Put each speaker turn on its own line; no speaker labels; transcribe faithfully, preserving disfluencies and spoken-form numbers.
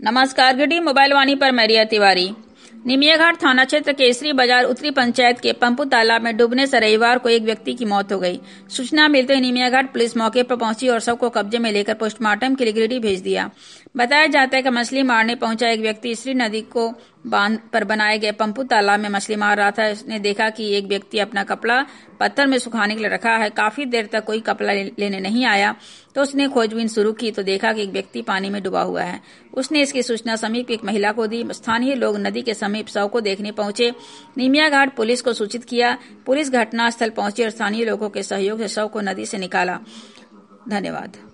नमस्कार, giddy mobile वाणी पर मैं रिया तिवारी। निमियाघाट थाना क्षेत्र केसरी बाजार उत्तरी पंचायत के पंपू तालाब में डूबने से रविवार को एक व्यक्ति की मौत हो गई। सूचना मिलते ही निमियाघाट पुलिस मौके पर पहुंची और शव को कब्जे में लेकर पोस्टमार्टम के लिए गिरिडीह भेज दिया। बताया जाता है कि मछली मारने पहुंचा एक व्यक्ति श्री नदी को बांध पर बनाए गए पंपू तालाब में मछली मार रहा था। उसने देखा कि एक व्यक्ति अपना कपड़ा पत्थर में सुखाने के लिए रखा है। काफी देर तक कोई कपड़ा लेने नहीं आया तो उसने खोजबीन शुरू की तो देखा कि एक व्यक्ति पानी में डूबा हुआ है। उसने इसकी सूचना समीप की एक महिला को दी। स्थानीय लोग नदी के समीप शव को देखने पहुंचे। निमियाघाट पुलिस को सूचित किया। पुलिस घटनास्थल पहुंची और स्थानीय लोगों के सहयोग से शव को नदी से निकाला। धन्यवाद।